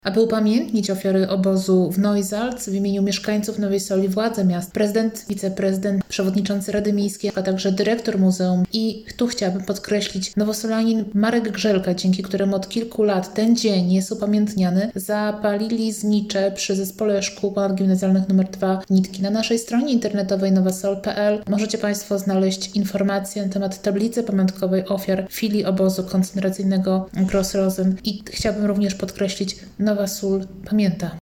Aby upamiętnić ofiary obozu w Neusalz, w imieniu mieszkańców Nowej Soli, władze miast, prezydent, wiceprezydent, przewodniczący Rady Miejskiej, a także dyrektor muzeum i tu chciałabym podkreślić nowosolanin Marek Grzelka, dzięki któremu od kilku lat ten dzień jest upamiętniany, zapalili znicze przy Zespole Szkół Ponadgimnazjalnych nr 2 Nitki. Na naszej stronie internetowej nowasol.pl możecie Państwo znaleźć informacje na temat tablicy pamiątkowej ofiar filii obozu koncentracyjnego Gross Rosen i chciałabym również podkreślić, Nowa Sól pamięta.